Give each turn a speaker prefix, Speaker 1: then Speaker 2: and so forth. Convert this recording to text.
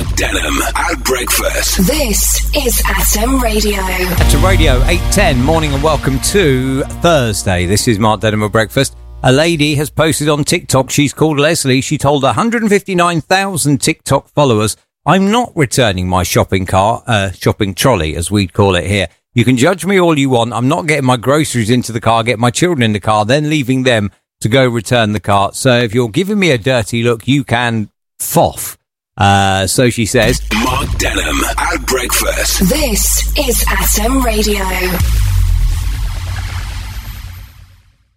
Speaker 1: Mark Denham at breakfast.
Speaker 2: This is Atom Radio.
Speaker 3: Atom Radio, 8:10, morning and welcome to Thursday. This is Mark Denham at breakfast. A lady has posted on TikTok, she's called Leslie, she told 159,000 TikTok followers, I'm not returning my shopping trolley, as we'd call it here. You can judge me all you want, I'm not getting my groceries into the car, get my children in the car, then leaving them to go return the car. So if you're giving me a dirty look, you can foff. So she says,
Speaker 1: Mark Denham at breakfast.
Speaker 2: This is Atom Radio.